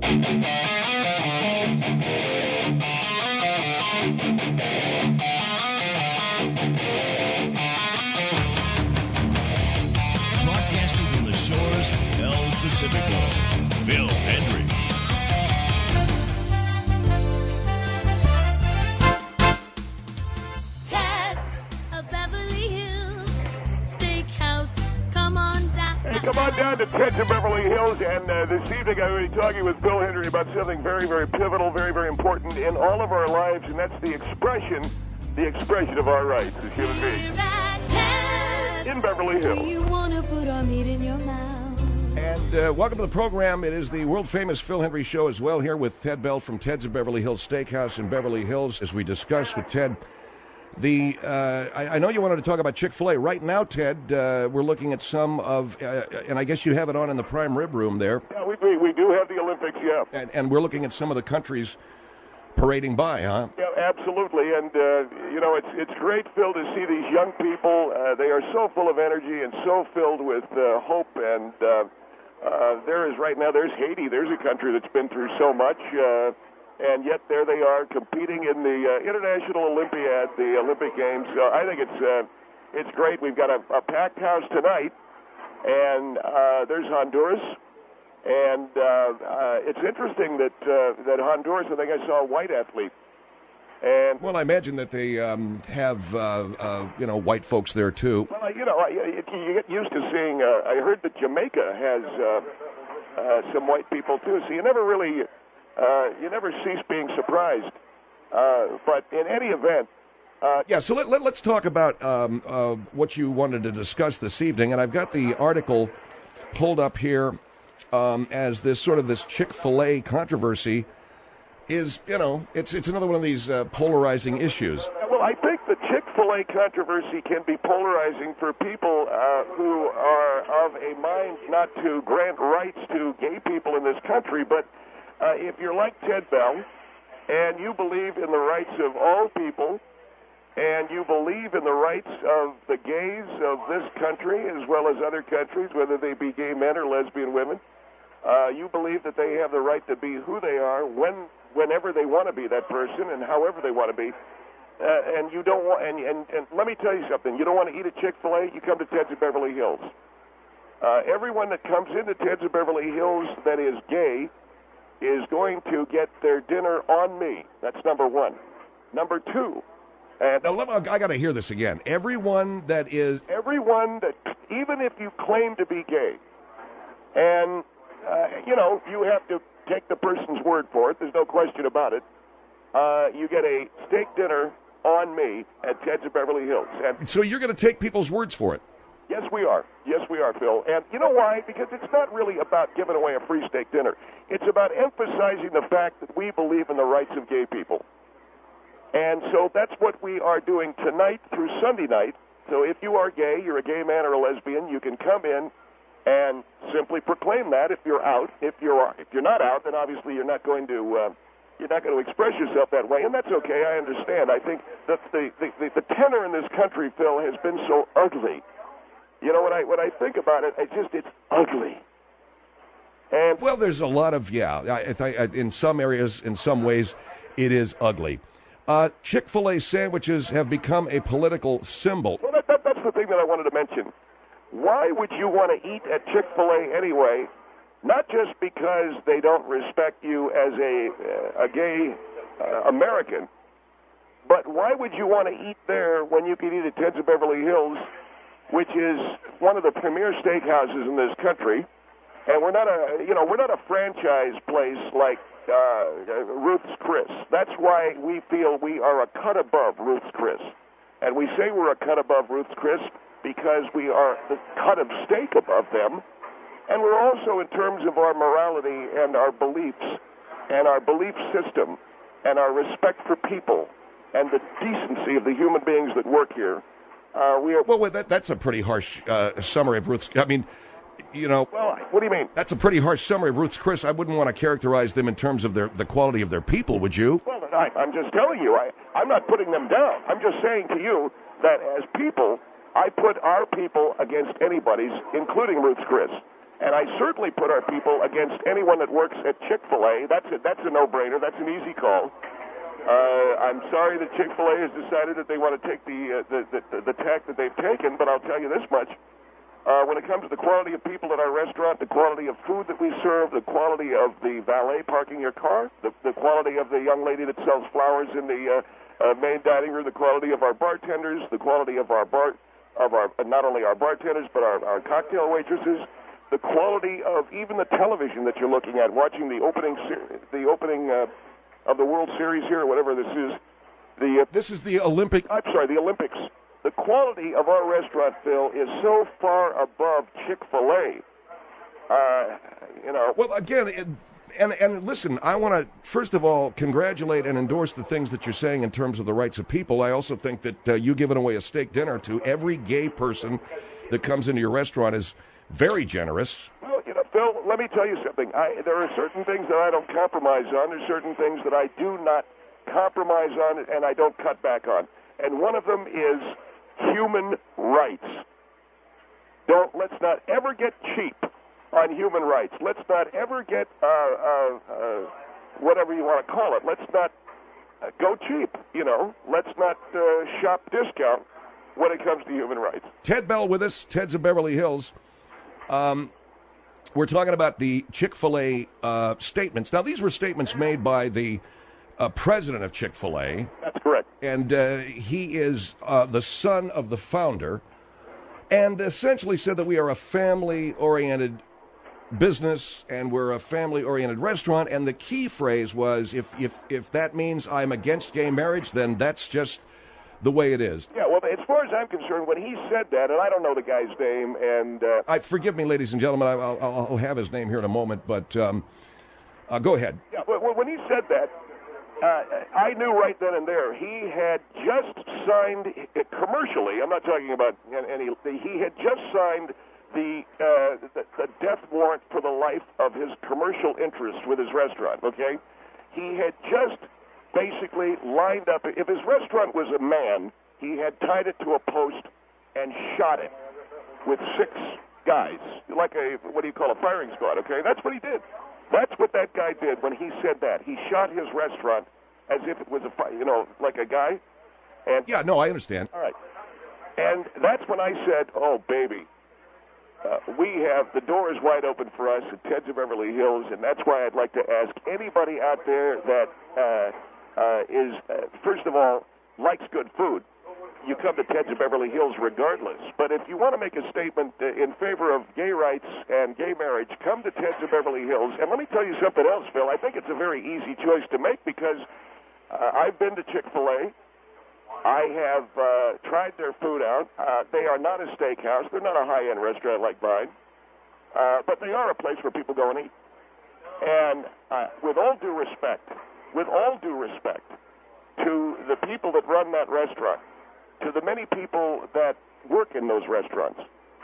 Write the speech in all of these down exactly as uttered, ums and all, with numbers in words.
Broadcasting from the shores of El Pacifico, Phil Hendrie. Hey, come on down to Ted's of Beverly Hills, and uh, this evening I'm going to be talking with Phil Hendrie about something very, very pivotal, very, very important in all of our lives, and that's the expression, the expression of our rights as human beings. In Beverly Hills. You want to put our meat in your mouth. And uh, welcome to the program. It is the world-famous Phil Hendrie Show as well, here with Ted Bell from Ted's of Beverly Hills Steakhouse in Beverly Hills, as we discuss with Ted. The uh, I, I know you wanted to talk about Chick-fil-A. Right now, Ted, uh, we're looking at some of, uh, and I guess you have it on in the prime rib room there. Yeah, we, we, we do have the Olympics, yeah. And, and we're looking at some of the countries parading by, huh? Yeah, absolutely. And, uh, you know, it's it's great, Phil, to see these young people. Uh, they are so full of energy and so filled with uh, hope. And uh, uh, there is right now, there's Haiti. There's a country that's been through so much. Uh, And yet there they are competing in the uh, International Olympiad, the Olympic Games. So I think it's uh, it's great. We've got a, a packed house tonight, and uh, there's Honduras. And uh, uh, it's interesting that uh, that Honduras, I think I saw a white athlete. And well, I imagine that they um, have uh, uh, you know white folks there too. Well, you know, you get used to seeing. Uh, I heard that Jamaica has uh, uh, some white people too. So you never really. Uh, you never cease being surprised. Uh, but in any event... Uh, yeah, so let, let, let's talk about um, uh, what you wanted to discuss this evening. And I've got the article pulled up here um, as this sort of this Chick-fil-A controversy is, you know, it's it's another one of these uh, polarizing issues. Well, I think the Chick-fil-A controversy can be polarizing for people uh, who are of a mind not to grant rights to gay people in this country, but... Uh, if you're like Ted Bell, and you believe in the rights of all people, and you believe in the rights of the gays of this country as well as other countries, whether they be gay men or lesbian women, uh, you believe that they have the right to be who they are when, whenever they want to be that person and however they want to be. Uh, and you don't want, and, and, and let me tell you something, you don't want to eat at Chick-fil-A, you come to Ted's of Beverly Hills. Uh, everyone that comes into Ted's of Beverly Hills that is gay is going to get their dinner on me. That's number one. Number two. And now, I got to hear this again. Everyone that is... Everyone that, even if you claim to be gay, and, uh, you know, you have to take the person's word for it, there's no question about it, uh, you get a steak dinner on me at Ted's of Beverly Hills. And so you're going to take people's words for it? Yes, we are. Yes, we are, Phil. And you know why? Because it's not really about giving away a free steak dinner. It's about emphasizing the fact that we believe in the rights of gay people. And so that's what we are doing tonight through Sunday night. So if you are gay, you're a gay man or a lesbian, you can come in and simply proclaim that if you're out. If you're if you're not out, then obviously you're not going to uh, you're not going to express yourself that way, and that's okay. I understand. I think that the the, the, the tenor in this country, Phil, has been so ugly. You know, when I when I think about it, it just, it's ugly. And well, there's a lot of, yeah, I, I, in some areas, in some ways, it is ugly. Uh, Chick-fil-A sandwiches have become a political symbol. Well, that, that, that's the thing that I wanted to mention. Why would you want to eat at Chick-fil-A anyway? Not just because they don't respect you as a, uh, a gay uh, American, but why would you want to eat there when you can eat at Ted's of Beverly Hills, which is one of the premier steakhouses in this country, and we're not a, you know, we're not a franchise place like uh, Ruth's Chris. That's why we feel we are a cut above Ruth's Chris, and we say we're a cut above Ruth's Chris because we are the cut of steak above them, and we're also in terms of our morality and our beliefs and our belief system and our respect for people and the decency of the human beings that work here. Uh, we are, well, wait, that, that's a pretty harsh uh, summary of Ruth's. I mean, you know. Well, what do you mean? That's a pretty harsh summary of Ruth's Chris. I wouldn't want to characterize them in terms of their the quality of their people, would you? Well, I, I'm just telling you. I, I'm not putting them down. I'm just saying to you that as people, I put our people against anybody's, including Ruth's Chris. And I certainly put our people against anyone that works at Chick-fil-A. That's a, that's a no-brainer. That's an easy call. Uh, I'm sorry that Chick-fil-A has decided that they want to take the, uh, the, the, the tack that they've taken, but I'll tell you this much. Uh, when it comes to the quality of people at our restaurant, the quality of food that we serve, the quality of the valet parking your car, the, the quality of the young lady that sells flowers in the uh, uh, main dining room, the quality of our bartenders, the quality of our bar, of our uh, not only our bartenders but our, our cocktail waitresses, the quality of even the television that you're looking at, watching the opening ser- the opening uh, of the World Series here, or whatever this is. The uh, This is the Olympic. I'm sorry, the Olympics. The quality of our restaurant, Phil, is so far above Chick-fil-A. Uh, you know. Well, again, it, and and listen, I want to first of all congratulate and endorse the things that you're saying in terms of the rights of people. I also think that uh, you giving away a steak dinner to every gay person that comes into your restaurant is very generous. Well, you know, Phil, let me tell you something. I, there are certain things that I don't compromise on. There's certain things that I do not compromise on, and I don't cut back on. And one of them is human rights. Don't let's not ever get cheap on human rights. Let's not ever get uh, uh, uh, whatever you want to call it. Let's not uh, go cheap. You know, let's not uh, shop discount when it comes to human rights. Ted Bell with us. Ted's of Beverly Hills. Um, we're talking about the Chick-fil-A uh, statements. Now, these were statements made by the uh, president of Chick-fil-A. That's correct. And uh, he is uh, the son of the founder, and essentially said that we are a family-oriented business and we're a family-oriented restaurant. And the key phrase was, if if if that means I'm against gay marriage, then that's just the way it is. Yeah, well, as far as I'm concerned, when he said that, and I don't know the guy's name, and uh, I forgive me, ladies and gentlemen, I, I'll, I'll have his name here in a moment, but um, uh, go ahead. Yeah, when he said that, uh, I knew right then and there he had just signed commercially. I'm not talking about any. He had just signed the, uh, the the death warrant for the life of his commercial interest with his restaurant. Okay, he had just basically lined up. If his restaurant was a man, he had tied it to a post and shot it with six guys, like a what do you call a firing squad? Okay, that's what he did. That's what that guy did when he said that. He shot his restaurant as if it was a, you know, like a guy. And yeah, no, I understand. All right. And that's when I said, oh, baby, uh, we have, the door is wide open for us at Ted's of Beverly Hills, and that's why I'd like to ask anybody out there that uh, uh, is, uh, first of all, likes good food. You come to Ted's of Beverly Hills regardless. But if you want to make a statement uh, in favor of gay rights and gay marriage, come to Ted's of Beverly Hills. And let me tell you something else, Phil. I think it's a very easy choice to make because uh, I've been to Chick-fil-A. I have uh, tried their food out. Uh, they are not a steakhouse. They're not a high-end restaurant like mine. Uh, but they are a place where people go and eat. And uh, with all due respect, with all due respect to the people that run that restaurant, to the many people that work in those restaurants,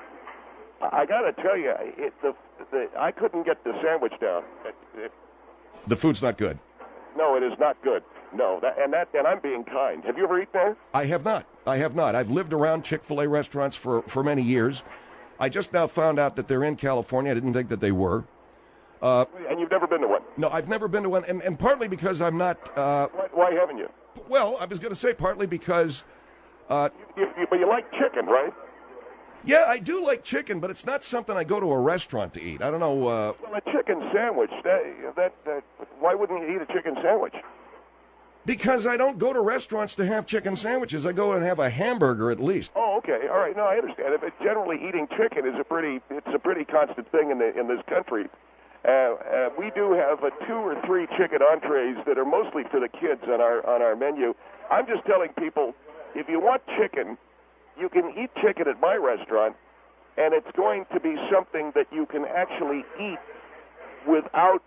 I got to tell you, it, the, the, I couldn't get the sandwich down. It, it, the food's not good. No, it is not good. No, that, and that, and I'm being kind. Have you ever eaten there? I have not. I have not. I've lived around Chick-fil-A restaurants for, for many years. I just now found out that they're in California. I didn't think that they were. Uh, and you've never been to one? No, I've never been to one, and, and partly because I'm not... Uh, why, why haven't you? Well, I was going to say partly because... Uh, you, you, but you like chicken, right? Yeah, I do like chicken, but it's not something I go to a restaurant to eat. I don't know... Uh, well, a chicken sandwich, that, that, that, why wouldn't you eat a chicken sandwich? Because I don't go to restaurants to have chicken sandwiches. I go and have a hamburger at least. Oh, okay. All right. No, I understand. If it, generally, eating chicken is a pretty, it's a pretty constant thing in the in this country. Uh, uh, we do have uh, two or three chicken entrees that are mostly for the kids on our on our menu. I'm just telling people, if you want chicken, you can eat chicken at my restaurant, and it's going to be something that you can actually eat without,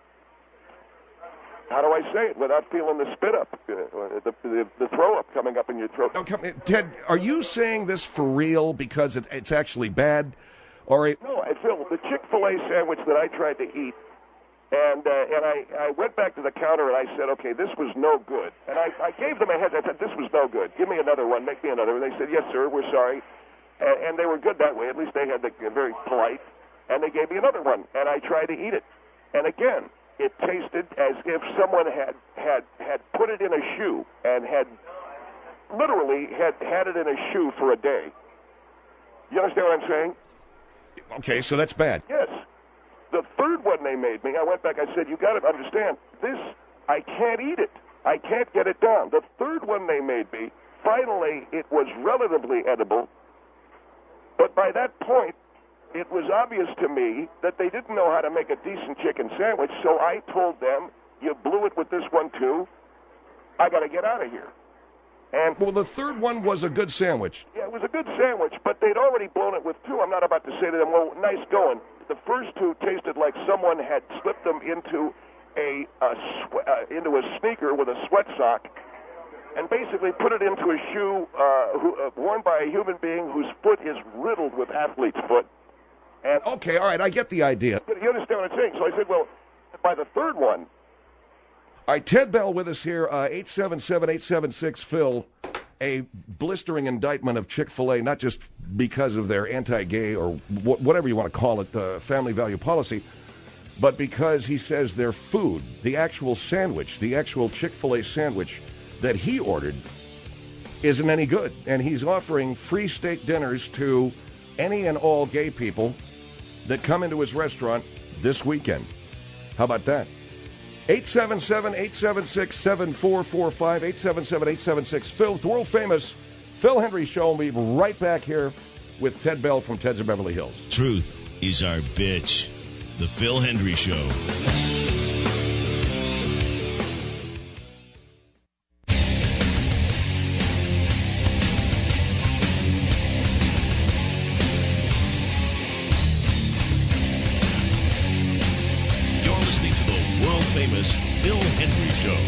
how do I say it, without feeling the spit up, uh, the, the, the throw up coming up in your throat. Now, come, Ted, are you saying this for real because it, it's actually bad? Or it... No, Phil, the Chick-fil-A sandwich that I tried to eat, and uh, and I, I went back to the counter and I said, okay, this was no good. And I, I gave them a heads. I said, this was no good. Give me another one. Make me another. And they said, yes, sir, we're sorry. And, and they were good that way. At least they had the uh, very polite. And they gave me another one, and I tried to eat it. And again, it tasted as if someone had, had, had put it in a shoe and had literally had had it in a shoe for a day. You understand what I'm saying? Okay, so that's bad. Yes. The third one they made me, I went back, I said, you got to understand, this, I can't eat it. I can't get it down. The third one they made me, finally, it was relatively edible. But by that point, it was obvious to me that they didn't know how to make a decent chicken sandwich, so I told them, you blew it with this one too. I got to get out of here. And well, the third one was a good sandwich. Yeah, it was a good sandwich, but they'd already blown it with two. I'm not about to say to them, well, nice going. The first two tasted like someone had slipped them into a, a swe- uh, into a sneaker with a sweat sock and basically put it into a shoe uh, who, uh, worn by a human being whose foot is riddled with athlete's foot. And okay, all right, I get the idea. You understand what I'm saying? So I said, well, by the third one. All right, Ted Bell with us here, uh, eight seven seven, eight seven six, Phil, a blistering indictment of Chick-fil-A, not just because of their anti-gay or wh- whatever you want to call it, uh, family value policy, but because he says their food, the actual sandwich, the actual Chick-fil-A sandwich that he ordered isn't any good. And he's offering free steak dinners to any and all gay people that come into his restaurant this weekend. How about that? eight seven seven, eight seven six, seven four four five, eight seven seven, eight seven six, Phil's the world-famous Phil Hendrie Show. We'll be right back here with Ted Bell from Ted's of Beverly Hills. Truth is our bitch. The Phil Hendrie Show. Famous Phil Hendrie Show.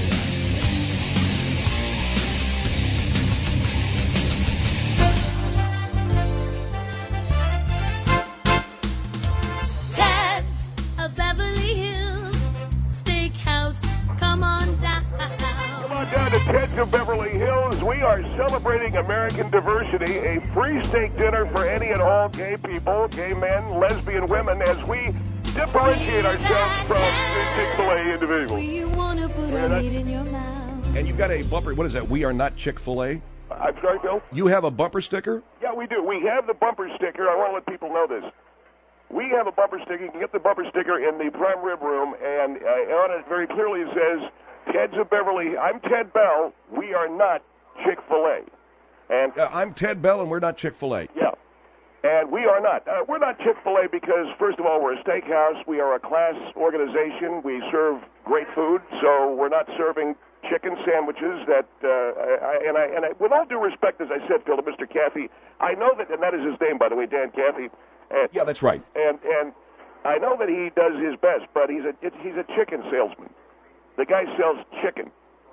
Ted's of Beverly Hills Steakhouse. Come on down. Come on down to Ted's of Beverly Hills. We are celebrating American diversity. A free steak dinner for any and all gay people, gay men, lesbian women, as we differentiate ourselves from the Chick-fil-A individuals. You want to put Yeah, a that- meat in your mouth. And you've got a bumper. What is that? We are not Chick-fil-A? I'm sorry, Bill? You have a bumper sticker? Yeah, we do. We have the bumper sticker. I want to let people know this. We have a bumper sticker. You can get the bumper sticker in the prime rib room, and uh, on it very clearly it says, Ted's of Beverly. I'm Ted Bell. We are not Chick-fil-A. And Uh, I'm Ted Bell, and we're not Chick-fil-A. yeah. And we are not. Uh, we're not Chick-fil-A because, first of all, we're a steakhouse. We are a class organization. We serve great food, so we're not serving chicken sandwiches that, uh, I, and, I, and I, with all due respect, as I said, Phil, to Mister Caffey, I know that, and that is his name, by the way, Dan Caffey. And, Yeah, that's right. And, and I know that he does his best, but he's a, it, he's a chicken salesman. The guy sells chicken.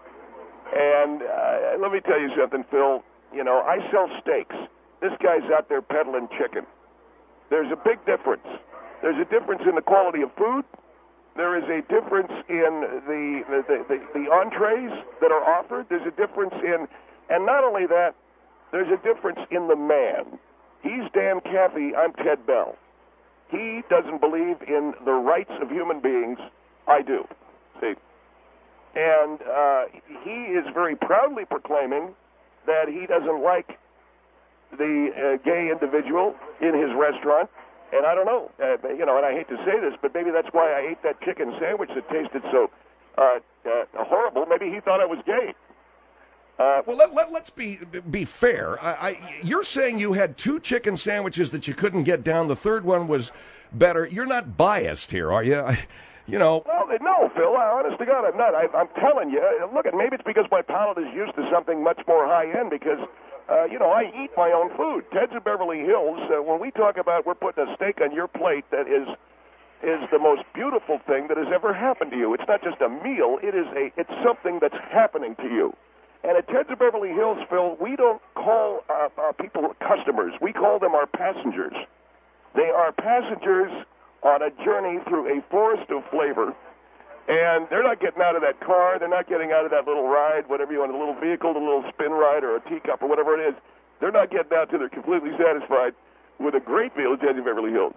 And uh, let me tell you something, Phil. You know, I sell steaks. This guy's out there peddling chicken. There's a big difference. There's a difference in the quality of food. There is a difference in the the, the, the entrees that are offered. There's a difference in, and not only that, there's a difference in the man. He's Dan Caffey. I'm Ted Bell. He doesn't believe in the rights of human beings. I do. See? And uh, he is very proudly proclaiming that he doesn't like the uh, gay individual in his restaurant. And I don't know, uh, you know, and I hate to say this, but maybe that's why I ate that chicken sandwich that tasted so uh, uh, horrible. Maybe he thought I was gay. Uh, Well, let, let, let's be be fair. I, I, you're saying you had two chicken sandwiches that you couldn't get down. The third one was better. You're not biased here, are you? I, you know. Well, no, Phil, honest to God, I'm not. I, I'm telling you. Look, maybe it's because my palate is used to something much more high-end because, uh, you know, I eat my own food. Ted's of Beverly Hills, uh, when we talk about we're putting a steak on your plate that is is the most beautiful thing that has ever happened to you. It's not just a meal. It is a. It's something that's happening to you. And at Ted's of Beverly Hills, Phil, we don't call our, our people customers. We call them our passengers. They are passengers on a journey through a forest of flavor, and they're not getting out of that car. They're not getting out of that little ride, whatever you want, a little vehicle, a little spin ride, or a teacup, or whatever it is. They're not getting out till they're completely satisfied with a great meal at Ted's of Beverly Hills.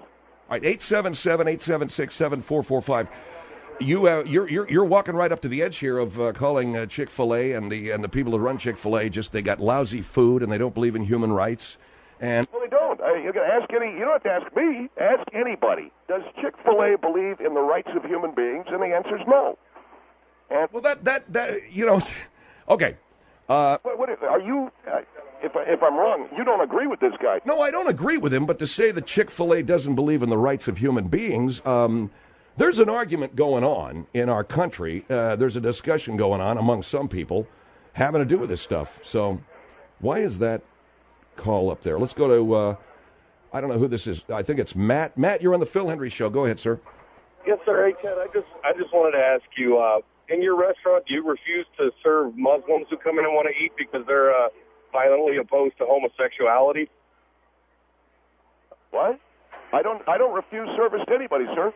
All right, eight seven seven, eight seven six, seven four four five. You, uh, you're, you're, you're walking right up to the edge here of uh, calling uh, Chick-fil-A and the and the people who run Chick-fil-A just they got lousy food and they don't believe in human rights. And well, they don't. I, you can ask any. You don't have to ask me. Ask anybody. Does Chick-fil-A believe in the rights of human beings? And the answer is no. And well, that that that you know, okay. Uh, what, what, are you? Uh, if if I'm wrong, you don't agree with this guy. No, I don't agree with him. But to say that Chick-fil-A doesn't believe in the rights of human beings. Um, There's an argument going on in our country. Uh, there's a discussion going on among some people having to do with this stuff. So why is that call up there? Let's go to, uh, I don't know who this is. I think it's Matt. Matt, you're on the Phil Hendry Show. Go ahead, sir. Yes, sir. Hey, Ted, I just I just wanted to ask you, uh, in your restaurant, do you refuse to serve Muslims who come in and want to eat because they're uh, violently opposed to homosexuality? What? I don't I don't refuse service to anybody, sir.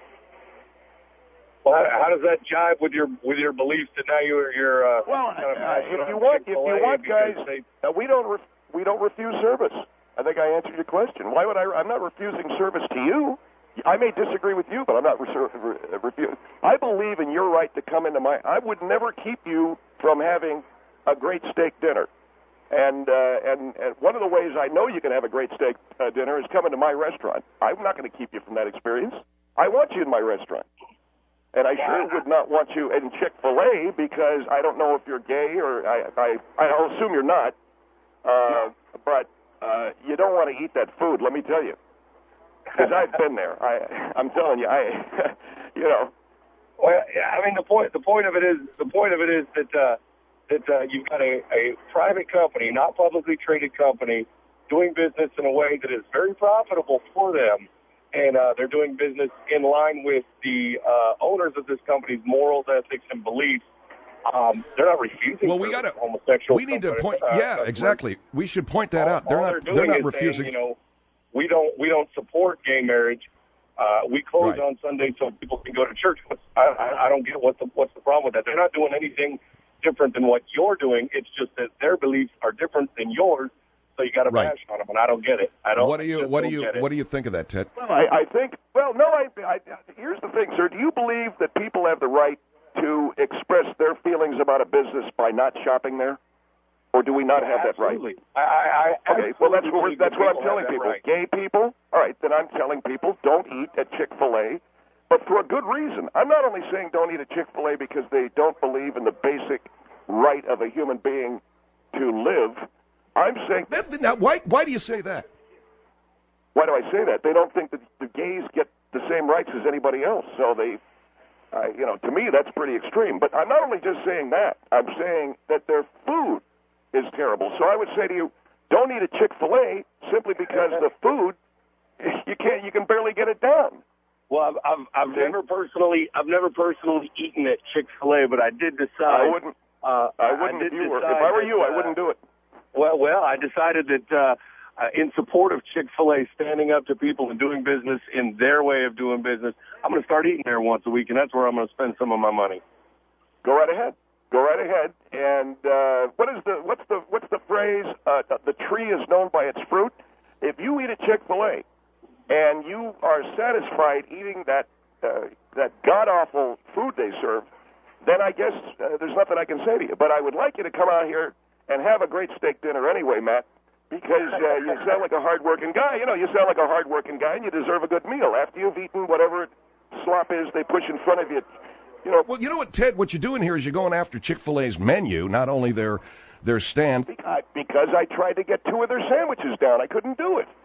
Well, how, how does that jive with your with your beliefs that now you're you're uh, well, kind of uh, if you want if you want guys, they, uh, we don't re- we don't refuse service. I think I answered your question. Why would I? I'm not refusing service to you. I may disagree with you, but I'm not re- re- refusing. I believe in your right to come into my. I would never keep you from having a great steak dinner. And, uh, and and one of the ways I know you can have a great steak uh, dinner is coming to my restaurant. I'm not going to keep you from that experience. I want you in my restaurant. And I sure would not want you in Chick-fil-A because I don't know if you're gay or I, I, I'll assume you're not. Uh, but uh, you don't want to eat that food, let me tell you. Because I've been there. I, I'm telling you, I, you know. Well, I mean, the point the point of it is the point of it is that uh, that uh, you've got a, a private company, not publicly traded company, doing business in a way that is very profitable for them. And uh, they're doing business in line with the uh, owners of this company's morals, ethics, and beliefs. Um, they're not refusing. Well, we got to. Homosexual. We need to point. Uh, yeah, exactly. We should point that all, out. They're all not. They're, they're not is refusing. Saying, you know, we don't. We don't support gay marriage. Uh, we close Right. on Sunday so people can go to church. What's, I, I, I don't get what's the what's the problem with that. They're not doing anything different than what you're doing. It's just that their beliefs are different than yours. So you got to Right. bash on them, and I don't get it. I don't. What do you? I What do don't you? get it. What do you think of that, Ted? Well, I, I think, well, no, I, I, here's the thing, sir. Do you believe that people have the right to express their feelings about a business by not shopping there? Or do we not have Absolutely. that right? I, I, I Okay, well, that's what, absolutely we're, that's what I'm people telling have that people. right. Gay people, all right, then I'm telling people don't eat at Chick-fil-A, but for a good reason. I'm not only saying don't eat at Chick-fil-A because they don't believe in the basic right of a human being to live. I'm saying... That, now, why? Why do you say that? Why do I say that? They don't think that the gays get the same rights as anybody else. So they, uh, you know, to me, that's pretty extreme. But I'm not only just saying that. I'm saying that their food is terrible. So I would say to you, don't eat at Chick-fil-A simply because the food, you can't, you can barely get it down. Well, I've, I've, I've never personally, I've never personally eaten at Chick-fil-A, but I did decide. I wouldn't. Uh, I wouldn't. I if, did you were, if decide I were that, you, I uh, wouldn't do it. Well, well, I decided that uh, uh, in support of Chick-fil-A standing up to people and doing business in their way of doing business, I'm going to start eating there once a week, and that's where I'm going to spend some of my money. Go right ahead. Go right ahead. And uh, what is the what's the what's the phrase? Uh, the tree is known by its fruit. If you eat at Chick-fil-A and you are satisfied eating that uh, that god awful food they serve, then I guess uh, there's nothing I can say to you. But I would like you to come out here and have a great steak dinner anyway, Matt, because uh, you sound like a hard-working guy. You know, you sound like a hard-working guy, and you deserve a good meal after you've eaten whatever slop is they push in front of you. You know, Well, you know what, Ted? What you're doing here is you're going after Chick-fil-A's menu, not only their their stand. Because because I tried to get two of their sandwiches down. I couldn't do it.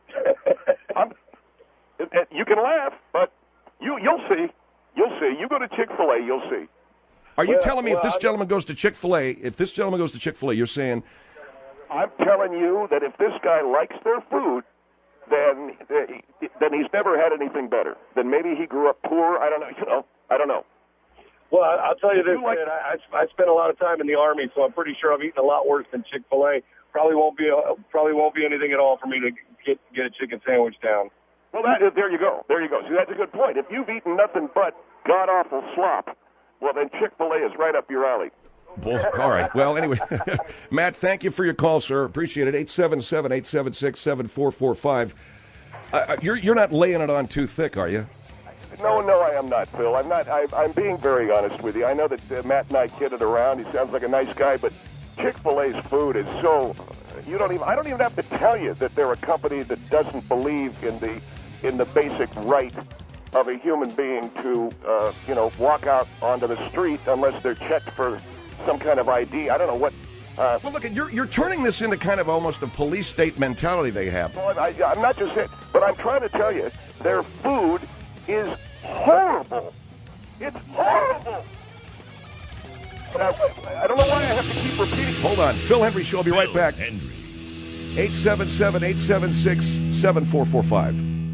I'm, it, it. You can laugh, but you, you'll see. You'll see. You go to Chick-fil-A, you'll see. Are you Well, telling me well, if this I- gentleman goes to Chick-fil-A, if this gentleman goes to Chick-fil-A, you're saying, I'm telling you that if this guy likes their food, then then he's never had anything better. Then maybe he grew up poor. I don't know. You know, I don't know. Well, I'll tell you this, You like- man. I, I, I spent a lot of time in the Army, so I'm pretty sure I've eaten a lot worse than Chick-fil-A. Probably won't be a, probably won't be anything at all for me to get get a chicken sandwich down. Well, that, there you go. There you go. See, that's a good point. If you've eaten nothing but god-awful slop, well, then Chick-fil-A is right up your alley. Bull. All right. Well, anyway, Matt, thank you for your call, sir. Appreciate it. eight seven seven, eight seven six, seven four four five. Uh, you're you're not laying it on too thick, are you? No, no, I am not, Phil. I'm not. I, I'm being very honest with you. I know that uh, Matt and I kidded around. He sounds like a nice guy, but Chick-fil-A's food is so. You don't even. I don't even have to tell you that they're a company that doesn't believe in the in the basic right of a human being to, uh, you know, walk out onto the street unless they're checked for some kind of I D. I don't know what. Uh, well, look, you're you're turning this into kind of almost a police state mentality they have. Well, I, I'm not just saying, but I'm trying to tell you, their food is horrible. It's horrible. And I, I don't know why I have to keep repeating. Hold on. Phil Hendrie Show. I'll be Phil right back. Hendrie. eight seven seven, eight seven six, seven four four five.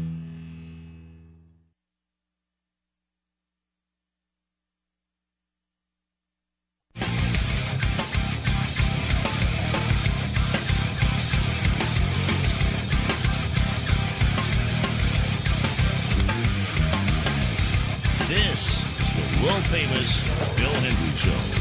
This is the world-famous Phil Hendrie Show.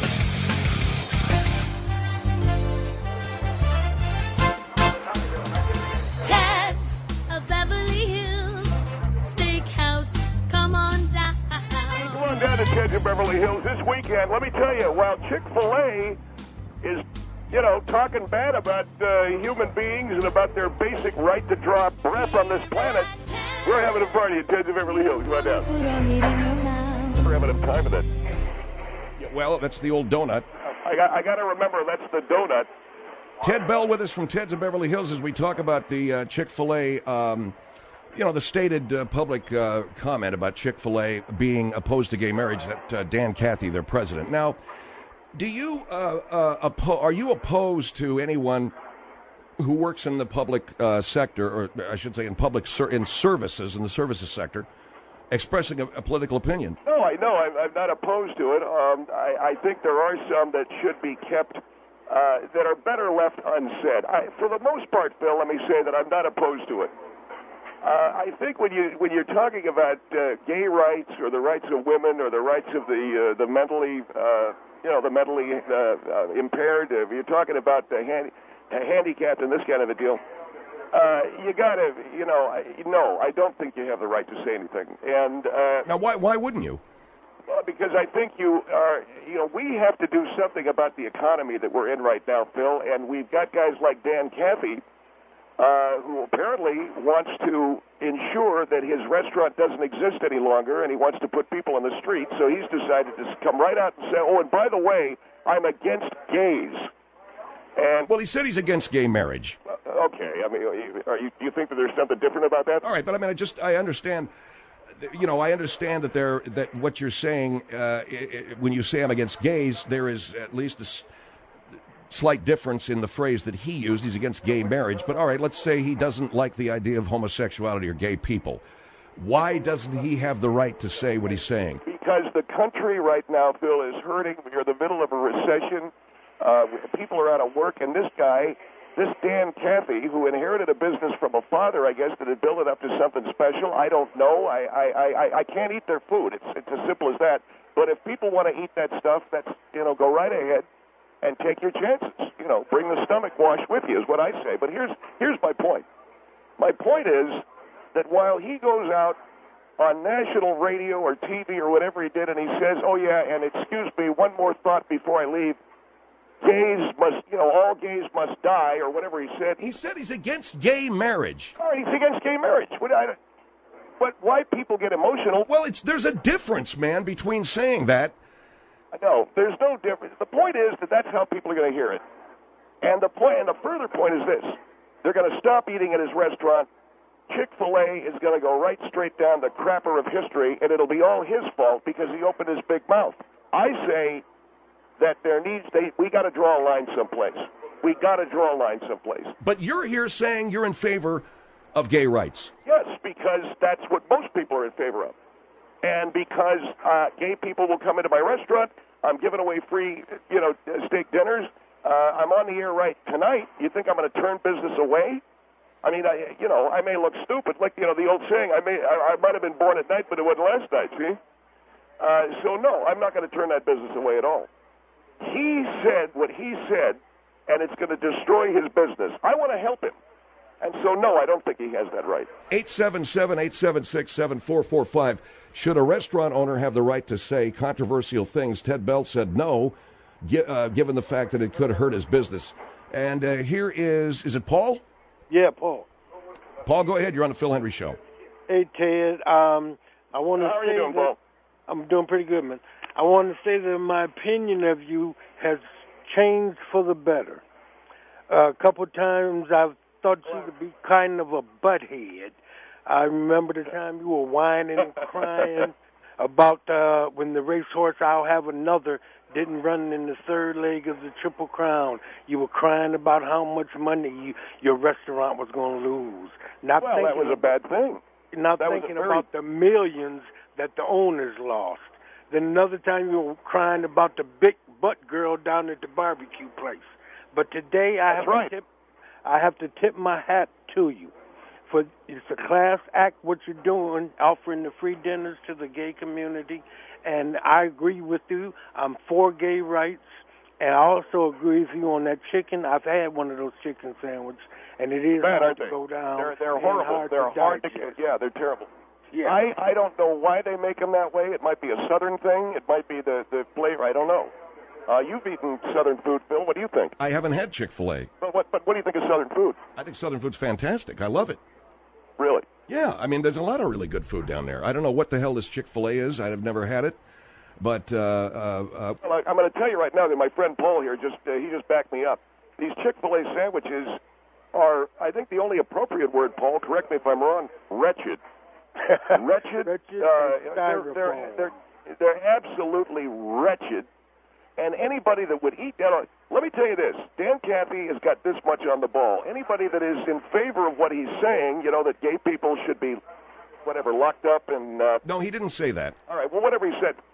Ted's of Beverly Hills Steakhouse. Come on down. Come on down to Ted's in Beverly Hills this weekend. Let me tell you, while Chick-fil-A is, you know, talking bad about uh, human beings and about their basic right to draw breath on this planet, we're having a party at Ted's in Beverly Hills. Come on down. Put on it in your mouth. We're having a time of it. Yeah, well, that's the old donut. I got, I got to remember that's the donut. Ted Bell with us from Ted's in Beverly Hills as we talk about the uh, Chick-fil-A, um, you know, the stated uh, public uh, comment about Chick-fil-A being opposed to gay marriage, that uh, Dan Cathy, their president. Now, do you, uh, uh, oppo- are you opposed to anyone who works in the public uh, sector, or I should say in public ser- in services, in the services sector, expressing a, a political opinion? No, I know. I'm, I'm not opposed to it. Um, I, I think there are some that should be kept, uh, that are better left unsaid. I, for the most part, Phil, let me say that I'm not opposed to it. Uh, I think when you when you're talking about uh, gay rights or the rights of women or the rights of the uh, the mentally uh, you know the mentally uh, uh, impaired, if you're talking about the hand, uh, handicapped and this kind of a deal. Uh, you gotta, you know, I, no, I don't think you have the right to say anything. And uh, Now, why why wouldn't you? well, because I think you are, you know, we have to do something about the economy that we're in right now, Phil. And we've got guys like Dan Cathy, uh, who apparently wants to ensure that his restaurant doesn't exist any longer, and he wants to put people on the street. So he's decided to come right out and say, "Oh, and by the way, I'm against gays." And Well, he said he's against gay marriage. okay, I mean, are you, do you think that there's something different about that? All right, but I mean, I just I understand. You know, I understand that there that what you're saying uh, I, I, when you say I'm against gays, there is at least a s- slight difference in the phrase that he used. He's against gay marriage, but all right, let's say he doesn't like the idea of homosexuality or gay people. Why doesn't he have the right to say what he's saying? Because the country right now, Phil, is hurting. We're in the middle of a recession. Uh, people are out of work, and this guy, this Dan Cathy, who inherited a business from a father, I guess, that had built it up to something special. I don't know. I I, I, I can't eat their food. It's it's as simple as that. But if people want to eat that stuff, that's, you know, go right ahead and take your chances. You know, bring the stomach wash with you is what I say. But here's here's my point. My point is that while he goes out on national radio or T V or whatever he did, and he says, "Oh yeah, and excuse me, one more thought before I leave." Gays must, you know, all gays must die, or whatever he said. He said he's against gay marriage. All right, he's against gay marriage. What, I, but why people get emotional? Well, it's there's a difference, man, between saying that. No, there's no difference. The point is that that's how people are going to hear it. And the point, and the further point is this: they're going to stop eating at his restaurant. Chick-fil-A is going to go right straight down the crapper of history, and it'll be all his fault because he opened his big mouth. I say that there needs, they, we got to draw a line someplace. We got to draw a line someplace. But you're here saying you're in favor of gay rights. Yes, because that's what most people are in favor of. And because uh, gay people will come into my restaurant, I'm giving away free, you know, steak dinners. Uh, I'm on the air right tonight. You think I'm going to turn business away? I mean, I, you know, I may look stupid, like, you know, the old saying, I may, I, I might have been born at night, but it wasn't last night, see? Uh, so, no, I'm not going to turn that business away at all. He said what he said, and it's going to destroy his business. I want to help him. And so, no, I don't think he has that right. eight seven seven, eight seven six, seven four four five. Should a restaurant owner have the right to say controversial things? Ted Bell said no, gi- uh, given the fact that it could hurt his business. And uh, here is, is it Paul? Yeah, Paul. Paul, go ahead. You're on the Phil Henry Show. Hey, Ted. Um, I want to How are say you doing, that Paul? I'm doing pretty good, man. I want to say that my opinion of you has changed for the better. Uh, a couple times I've thought you to be kind of a butthead. I remember the time you were whining and crying about uh, when the racehorse I'll Have Another didn't run in the third leg of the Triple Crown. You were crying about how much money you, your restaurant was going to lose. Not Well, thinking that was a bad thing. Not That was thinking a very- about the millions that the owners lost. Then another time you were crying about the big butt girl down at the barbecue place. But today I That's have right. to tip I have to tip my hat to you. For it's a class act what you're doing, offering the free dinners to the gay community, and I agree with you. I'm for gay rights, and I also agree with you on that chicken. I've had one of those chicken sandwiches, and it is Bad, hard aren't to they? go down. They're, they're and horrible. Hard they're to hard to digest. get. Yeah, they're terrible. Yeah. I, I don't know why they make them that way. It might be a Southern thing. It might be the, the flavor. I don't know. Uh, you've eaten Southern food, Phil. What do you think? I haven't had Chick-fil-A. But what, but what do you think of Southern food? I think Southern food's fantastic. I love it. Really? Yeah, I mean, there's a lot of really good food down there. I don't know what the hell this Chick-fil-A is. I've never had it. But, uh, uh, uh, Well, I, I'm going to tell you right now that my friend Paul here, just uh, he just backed me up. These Chick-fil-A sandwiches are, I think the only appropriate word, Paul, correct me if I'm wrong, wretched. Wretched. Wretched uh, and they're, styrofoam. they're, they're, they're absolutely wretched. And anybody that would eat that, on, let me tell you this, Dan Cathy has got this much on the ball. Anybody that is in favor of what he's saying, you know, that gay people should be, whatever, locked up and... Uh, no, he didn't say that. all right, well, whatever he said.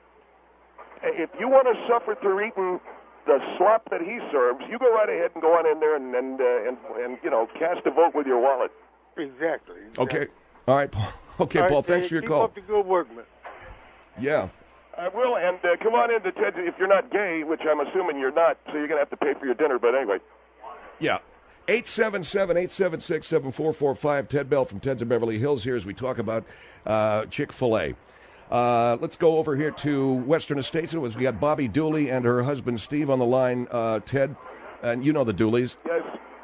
If you want to suffer through eating the slop that he serves, you go right ahead and go on in there and, and, uh, and, and you know, cast a vote with your wallet. Exactly. exactly. Okay. All right, Paul. Okay, All right, Paul, thanks Dave, for your keep call. up the good work, man. Yeah. I will, and uh, come on in to Ted if you're not gay, which I'm assuming you're not, so you're going to have to pay for your dinner, but anyway. Yeah. eight seven seven, eight seven six, seven four four five. Ted Bell from Ted's of Beverly Hills here as we talk about uh, Chick-fil-A. Uh, let's go over here to Western Estates. It was, we got Bobby Dooley and her husband Steve on the line. Uh, Ted, and you know the Dooleys. Yes.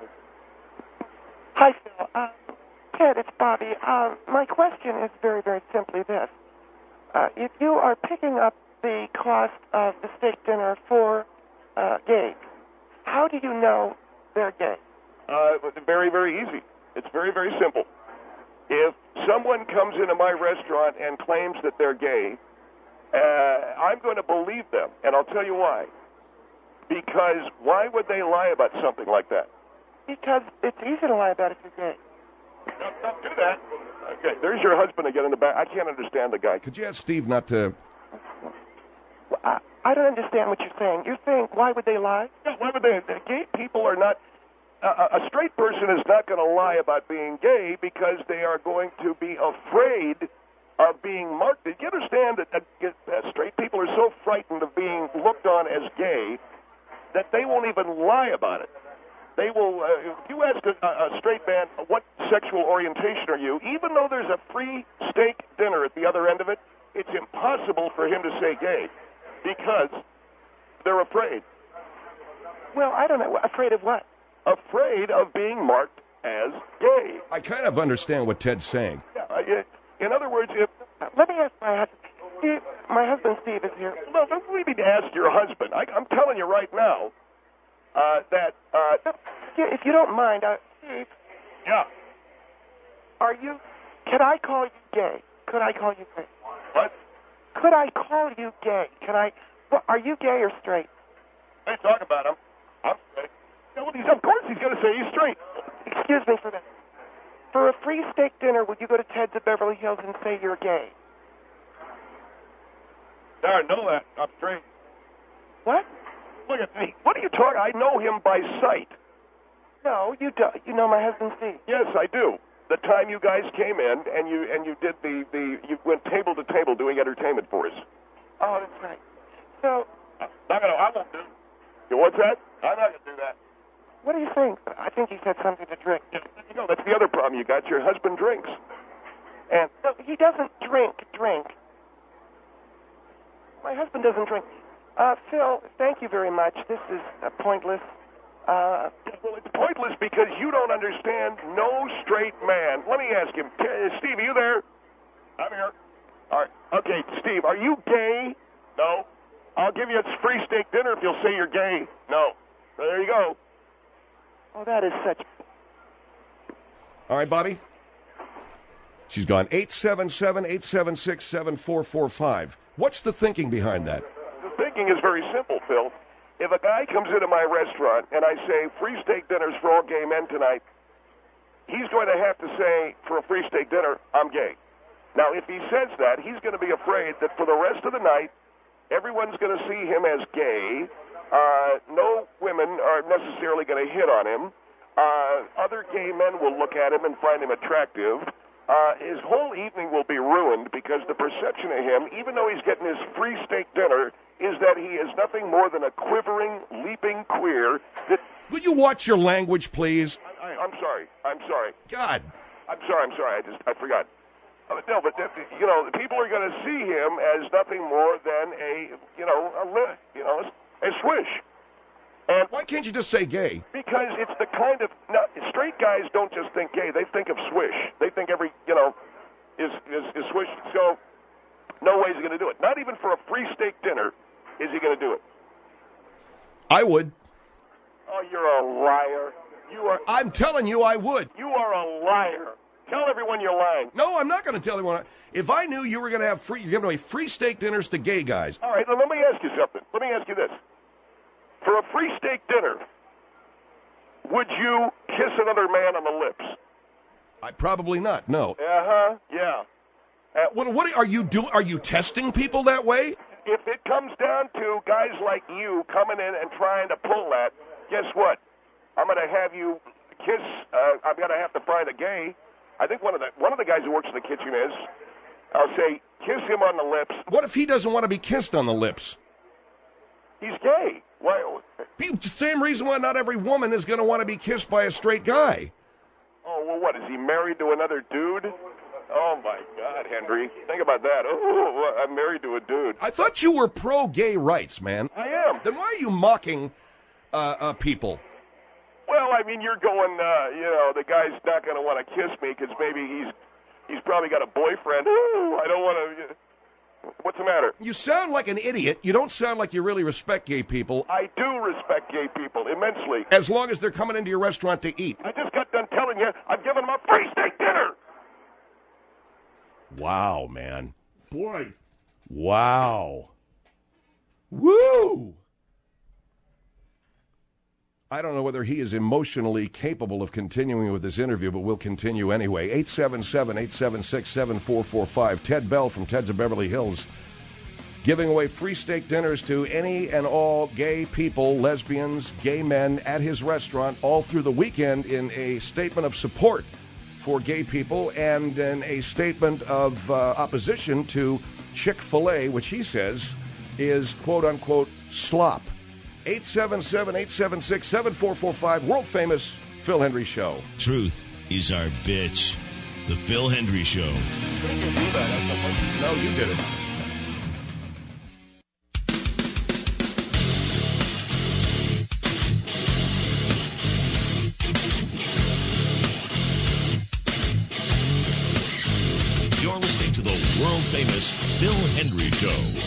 Hi, Phil. Uh, Ted, it's Bobby. Uh, my question is very, very simply this. Uh, if you are picking up the cost of the steak dinner for uh, gays, how do you know they're gay? Uh, very, very easy. It's very, very simple. If someone comes into my restaurant and claims that they're gay, uh, I'm going to believe them, and I'll tell you why. Because why would they lie about something like that? Because it's easy to lie about if you're gay. Don't, don't do that. Okay, there's your husband again in the back. I can't understand the guy. Could you ask Steve not to... Well, I, I don't understand what you're saying. You're saying, why would they lie? Yeah, why would they? The gay people are not. Uh, a straight person is not going to lie about being gay because they are going to be afraid of being marked. Do you understand that uh, uh, straight people are so frightened of being looked on as gay that they won't even lie about it? They will. Uh, if you ask a, a straight man what sexual orientation are you, even though there's a free steak dinner at the other end of it, it's impossible for him to say gay because they're afraid. Well, I don't know. Afraid of what? Afraid of being marked as gay. I kind of understand what Ted's saying. Yeah, uh, in other words, if Uh, let me ask my husband. Steve, my husband Steve is here. no, don't really need to ask your husband. I, I'm telling you right now uh, that uh, No, if you don't mind, uh, Steve, yeah. are you? Can I call you gay? Could I call you gay? What? Could I call you gay? Can I? Well, are you gay or straight? Hey, talk about him. I'm straight. Yeah, well, he's, of course he's going to say he's straight. Excuse me for that. For a free steak dinner, would you go to Ted's of Beverly Hills and say you're gay? Darn, know that. I'm straight. What? Look at me. What are you talking? I know him by sight. No, you do. You know my husband Steve. Yes, I do. The time you guys came in and you and you did the, the you went table to table doing entertainment for us. Oh, that's right. So, I'm not gonna. I won't do. You what's that? I'm not gonna do that. What do you think? I think he said something to drink. You know, that's the other problem you got. Your husband drinks. And No, he doesn't drink, drink. My husband doesn't drink. Uh, Phil, thank you very much. This is uh, pointless. Uh, well, it's pointless because you don't understand no straight man. Let me ask him. T- Steve, are you there? I'm here. All right. Okay, Steve, are you gay? No. I'll give you a free steak dinner if you'll say you're gay. No. There you go. oh, that is such... All right, Bobby? She's gone. eight seven seven, eight seven six, seven four four five. What's the thinking behind that? The thinking is very simple, Phil. If a guy comes into my restaurant and I say, free steak dinners for all gay men tonight, he's going to have to say, for a free steak dinner, I'm gay. Now, if he says that, he's going to be afraid that for the rest of the night, everyone's going to see him as gay. Uh, no women are necessarily going to hit on him. Uh, other gay men will look at him and find him attractive. Uh, his whole evening will be ruined because the perception of him, even though he's getting his free steak dinner, is that he is nothing more than a quivering, leaping queer. That Will you watch your language, please? I, I'm sorry. I'm sorry. God. I'm sorry. I'm sorry. I just I forgot. Uh, no, but that, you know, people are going to see him as nothing more than a you know a li- you know a swish. And Why can't you just say gay? because it's the kind of no, straight guys don't just think gay; they think of swish. They think every you know is is, is swish. So no way he's going to do it. Not even for a free steak dinner is he going to do it. I would. Oh, you're a liar. You are I'm telling you I would. you are a liar. Tell everyone you're lying. No, I'm not going to tell anyone. If I knew you were going to have free, you're giving away free steak dinners to gay guys. All right, then let me ask you something. Let me ask you this. For a free steak dinner, would you kiss another man on the lips? I probably not. No. Uh-huh, yeah. Uh, What, what are you doing? Are you testing people that way? if it comes down to guys like you coming in and trying to pull that, guess what? I'm going to have you kiss, uh, I'm going to have to find a gay. I think one of the one of the guys who works in the kitchen is, I'll say, kiss him on the lips. What if he doesn't want to be kissed on the lips? He's gay. Why? The same reason why not every woman is going to want to be kissed by a straight guy. Oh, well, what, is he married to another dude? Oh, my God, Henry. Think about that. Oh, I'm married to a dude. I thought you were pro-gay rights, man. I am. Then why are you mocking uh, uh, people? Well, I mean, you're going, uh, you know, the guy's not going to want to kiss me because maybe he's he's probably got a boyfriend. Ooh, I don't want to. What's the matter? You sound like an idiot. You don't sound like you really respect gay people, I do respect gay people immensely. as long as they're coming into your restaurant to eat. I just got done telling you I'm giving them a free steak dinner. Wow, man. Boy. Wow. Woo! I don't know whether he is emotionally capable of continuing with this interview, but we'll continue anyway. eight seven seven, eight seven six, seven four four five. Ted Bell from Ted's of Beverly Hills, giving away free steak dinners to any and all gay people, lesbians, gay men at his restaurant all through the weekend in a statement of support for gay people and in a statement of uh, opposition to Chick-fil-A, which he says is quote-unquote slop. eight seven seven, eight seven six, seven four four five, world-famous Phil Hendrie Show. Truth is our bitch. The Phil Hendrie Show. No, you did it. You're listening to the world-famous Phil Hendrie Show.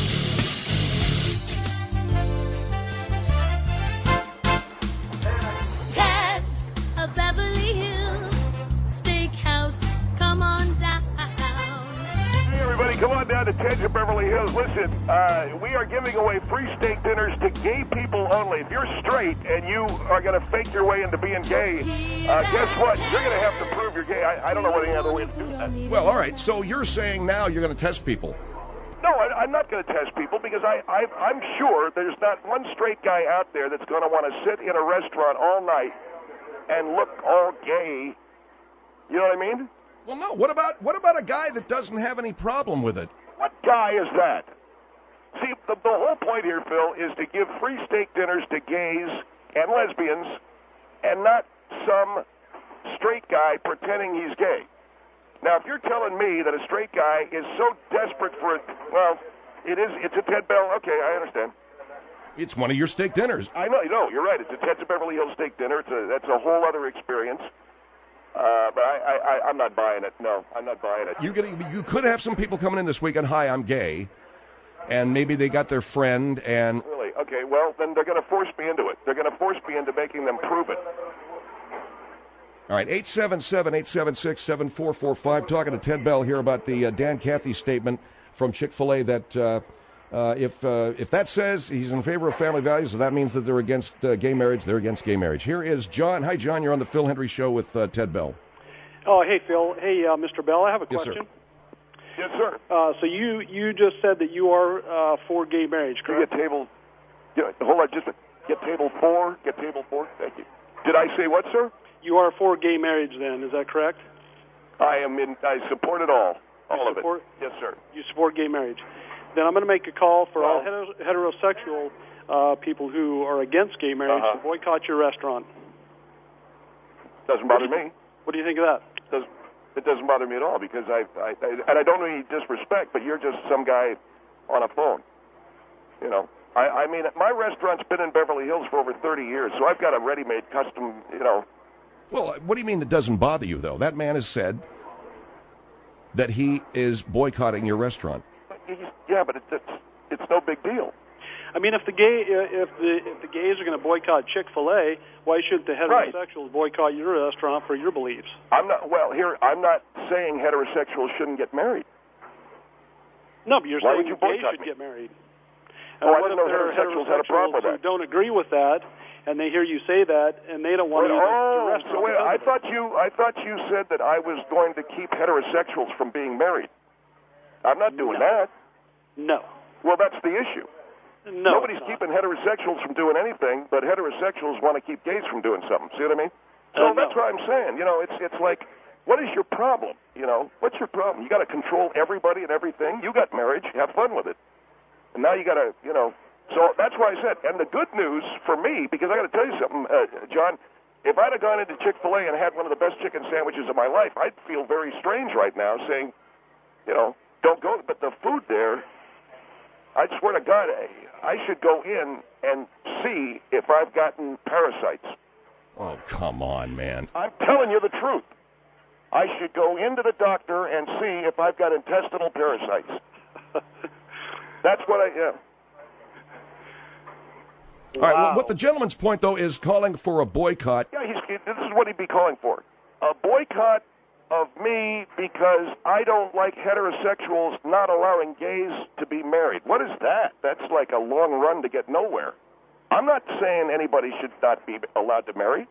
Ted's of Beverly Hills Steakhouse. Come on down. Hey, everybody, come on down to Ted's of Beverly Hills. Listen, uh, we are giving away free steak dinners to gay people only. If you're straight and you are going to fake your way into being gay, uh, guess what? You're going to have to prove you're gay. I, I don't know any other way to do that. Well, all right, so you're saying now you're going to test people. No, I, I'm not going to test people because I, I, I'm sure there's not one straight guy out there that's going to want to sit in a restaurant all night and look all gay. You know what I mean? Well, no, what about what about a guy that doesn't have any problem with it? What guy is that? See, the, the whole point here, Phil, is to give free steak dinners to gays and lesbians and not some straight guy pretending he's gay. Now, if you're telling me that a straight guy is so desperate for it, well, it is. It's a Ted Bell. Okay, I understand. It's one of your steak dinners. I know. No, you're right. It's a Ted's of Beverly Hills steak dinner. It's a, that's a whole other experience. Uh, but I, I, I'm not buying it. No, I'm not buying it. You could, you could have some people coming in this weekend. Hi, I'm gay, and maybe they got their friend and. Really? Okay. Well, then they're going to force me into it. They're going to force me into making them prove it. All right, eight seven seven, eight seven six, seven four four five. Talking to Ted Bell here about the uh, Dan Cathy statement from Chick-fil-A that uh, uh, if uh, if that says he's in favor of family values, so that means that they're against uh, gay marriage. They're against gay marriage. Here is John. Hi, John. You're on the Phil Hendry Show with uh, Ted Bell. Oh, hey, Phil. Hey, uh, Mister Bell. I have a Yes, question. sir. Yes, sir. Uh, so you you just said that you are uh, for gay marriage, Can you correct? get table. Yeah, hold on, just a, get table four. Get table four. Thank you. Did I say what, sir? You are for gay marriage, then? Is that correct? I am in. I support it all. All You of support- it. Yes, sir. You support gay marriage. Then I'm going to make a call for all Well- hetero- heterosexual uh, people who are against gay marriage Uh-huh. to boycott your restaurant. Doesn't bother me. What do you think of that? Does it doesn't bother me at all because I, I, I and I don't mean disrespect, but you're just some guy on a phone. You know, I, I mean, my restaurant's been in Beverly Hills for over thirty years, so I've got a ready-made custom. You know, Well, what do you mean it doesn't bother you, though? That man has said that he is boycotting your restaurant. yeah, but it's it's, it's no big deal. I mean, if the gay if the if the gays are going to boycott Chick-fil-A, why shouldn't the Right. heterosexuals boycott your restaurant for your beliefs? I'm not. Well, here I'm not saying heterosexuals shouldn't get married. No, but you're Why saying would you gays boycott should me? get married. Oh, And I what didn't if know there are heterosexuals had a problem with heterosexuals that. who don't agree with that, and they hear you say that, and they don't want to eat at your Oh, restaurant? so wait, because I of it? thought you I thought you said that I was going to keep heterosexuals from being married. I'm not doing No. that. No. Well, that's the issue. No. Nobody's it's not. keeping heterosexuals from doing anything, but heterosexuals want to keep gays from doing something. See what I mean? So Uh, no. that's what I'm saying. You know, it's it's like, what is your problem? You know, what's your problem? You got to control everybody and everything. You got marriage, have fun with it, and now you got to, you know. So that's why I said. And the good news for me, because I got to tell you something, uh, John. If I'd have gone into Chick-fil-A and had one of the best chicken sandwiches of my life, I'd feel very strange right now, saying, you know, don't go. But the food there, I swear to God, I should go in and see if I've gotten parasites. Oh, come on, man. I'm telling you the truth. I should go into the doctor and see if I've got intestinal parasites. That's what I, yeah. All right, well, what the gentleman's point, though, is calling for a boycott. Yeah, he's, this is what he'd be calling for. A boycott of me because I don't like heterosexuals not allowing gays to be married. What is that? That's like a long run to get nowhere. I'm not saying anybody should not be allowed to marry.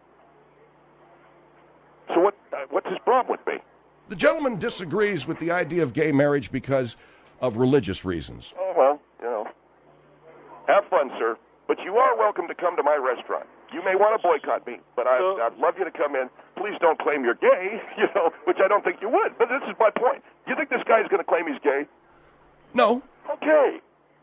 So what? Uh, what's his problem with me? The gentleman disagrees with the idea of gay marriage because of religious reasons. Oh, well, you know. Have fun, sir. But you are welcome to come to my restaurant. You may want to boycott me, but I, So- I'd love you to come in. Please don't claim you're gay, you know, which I don't think you would. But this is my point. You think this guy's going to claim he's gay? No. Okay.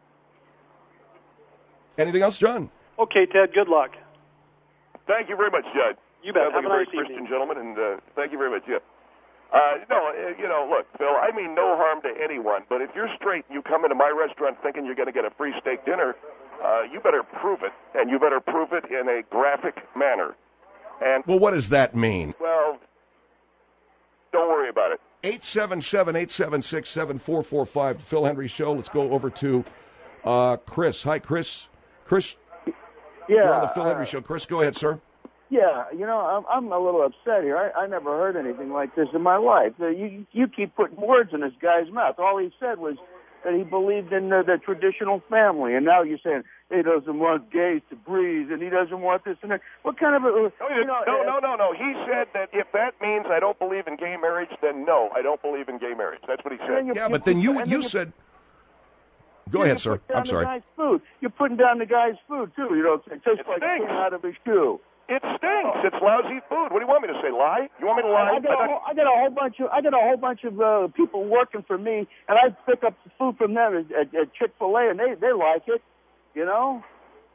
Anything else, John? Okay, Ted, good luck. Thank you very much, Judd. You bet. Sounds like Have a a very nice Christian evening. gentleman, and uh, thank you very much. Yeah. Uh, no, uh, you know, look, Phil, I mean no harm to anyone, but if you're straight and you come into my restaurant thinking you're going to get a free steak dinner, uh, you better prove it, and you better prove it in a graphic manner. And, Well, what does that mean? well, don't worry about it. eight seven seven, eight seven six, seven four four five, The Phil Hendry Show. Let's go over to uh, Chris. Hi, Chris. Chris, Yeah, you're on The Phil uh, Hendry Show. Chris, go ahead, sir. yeah. You know, I'm, I'm a little upset here. I, I never heard anything like this in my life. Uh, you you keep putting words in this guy's mouth. All he said was that he believed in uh, the traditional family, and now you're saying he doesn't want gays to breathe, and he doesn't want this and that. What kind of a No, you know, no, uh, no, no, no. He said that if that means I don't believe in gay marriage, then no, I don't believe in gay marriage. That's what he and said. then you- Yeah, but then you and you you- said. Go you ahead, put sir. down I'm the sorry. guy's food. You're putting down the guy's food too. You know, it tastes It like stinks. came out of his shoe. It stinks. It's lousy food. What do you want me to say? Lie? You want me to lie? I, I, got a whole, I got a whole bunch of I got a whole bunch of uh, people working for me, and I pick up the food from them at, at, at Chick-fil-A, and they they like it, you know.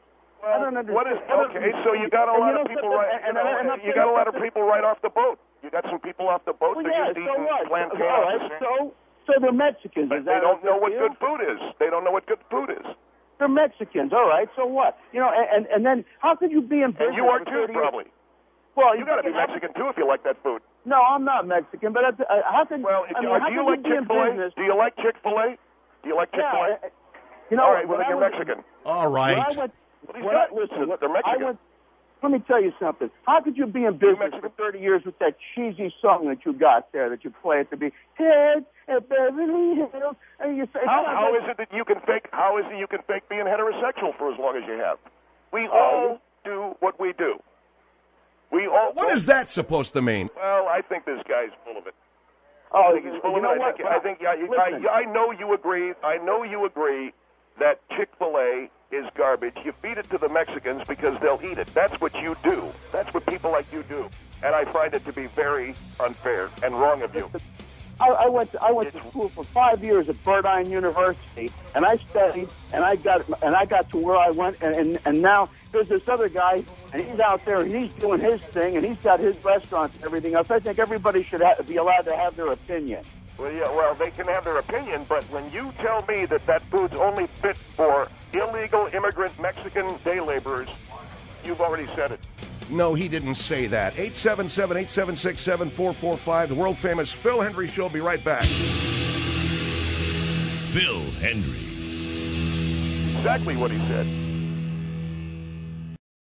I don't understand. What is okay? So you got a lot of people right. You, know, you got a lot of people right off the boat. You got some people off the boat Well, that yeah, used to so eat what? plantain. All right, so so they're Mexicans. But is they that don't a know big what deal? good food is. They don't know what good food is. They're Mexicans. All right, so what? You know, and and then how could you be in business? And you are for too, thirty years? probably. Well, You got to be Mexican too if you like that food. No, I'm not Mexican, but that's, uh, how can Well, if I you, mean, how do you can like you be in Chick-fil-A? business? Do you like Chick-fil-A? Do you like Chick-fil-A? Yeah, uh, you know, All right, well when then I you're was- Mexican. All When right. I went, Well, he's when I, not. listen, They're Mexican. I went, let me tell you something. How could you be in business Mexican? for thirty years with that cheesy song that you got there that you play at the beginning? Ted at Beverly Hills. And you say, How, how is it that you can fake? How is it you can fake being heterosexual for as long as you have? We all do what we do. We all. What is that supposed to mean? Well, I think this guy's full of it. Oh, I think he's full you of know it. I what? think, I think I, Listen. I, I know you agree. I know you agree that Chick-fil-A is garbage. You feed it to the Mexicans because they'll eat it. That's what you do. That's what people like you do. And I find it to be very unfair and wrong of you. I, I went to, I went to school for five years at Burdine University, and I studied, and I got and I got to where I went, and, and and now there's this other guy, and he's out there, and he's doing his thing, and he's got his restaurants and everything else. I think everybody should ha- be allowed to have their opinion. Well, yeah, well, they can have their opinion, but when you tell me that that food's only fit for illegal immigrant Mexican day laborers, you've already said it. No, he didn't say that. eight seven seven, eight seven six, seven four four five, the world-famous Phil Hendry Show. Be right back. Phil Hendry. Exactly what he said.